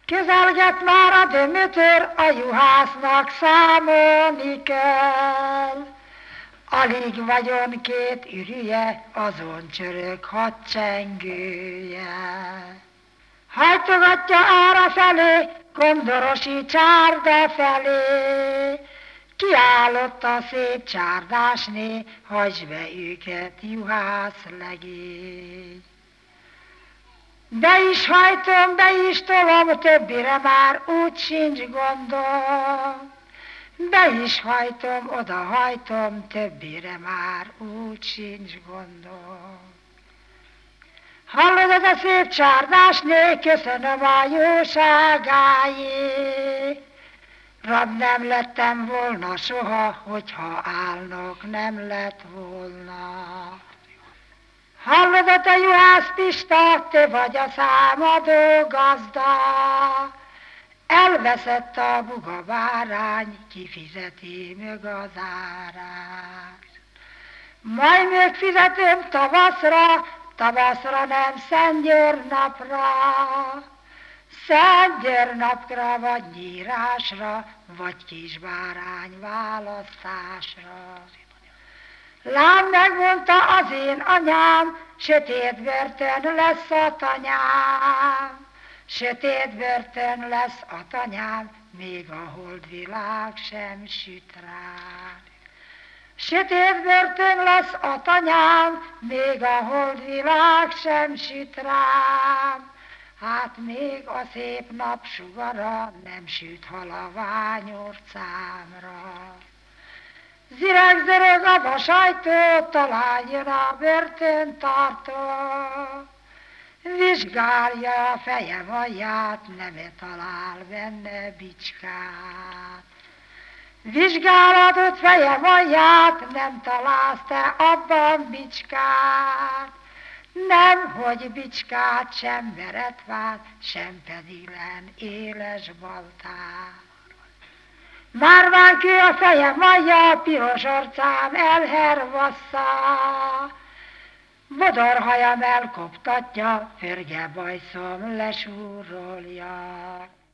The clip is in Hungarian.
Közelget már a dömötör, a juhásznak számolni kell. Alig vagyon két ürüje, azon csörög hadcsengője. Hajtogatja ára felé, kondorosi csárda felé. Kiállott a szép csárdásné, hagyj be őket, juhász legény. Be is hajtom, be is tolom, többire már úgy sincs gondom. Be is hajtom, oda hajtom, többire már úgy sincs gondom. Hallod, ez a szép csárdásné, köszönöm a jóságáé. Rab nem lettem volna soha, hogyha álnok nem lett volna. Hallod, te juhász Pista, te vagy a számadó gazda. Elveszett a buga bárány, kifizeti mög az árát. Majd még fizetem tavaszra nem Szentgyőr napra. Szentgyőr napra, vagy nyírásra, vagy kis bárány választásra. Lám, megmondta az én anyám, sötét börtön lesz a tanyám. Sötét börtön lesz a tanyám, még a holdvilág sem süt rám. Sötét börtön lesz a tanyám, még a holdvilág sem süt rám. Hát még a szép nap sugara nem süt halavány orcámra. Zireg-zörög a vasajtó, talán jön a börtöntartó. Vizsgálja a fejem alját, nem talál benne bicskát. Vizsgálatod fejem alját, nem találsz te abban bicskát. Nem, hogy bicskát, sem veretvát, sem pedig len éles baltát. Márván kő a fejem alja, piros orcám elhervassza. Bodorhajam elkoptatja, férge bajszom lesúrolja.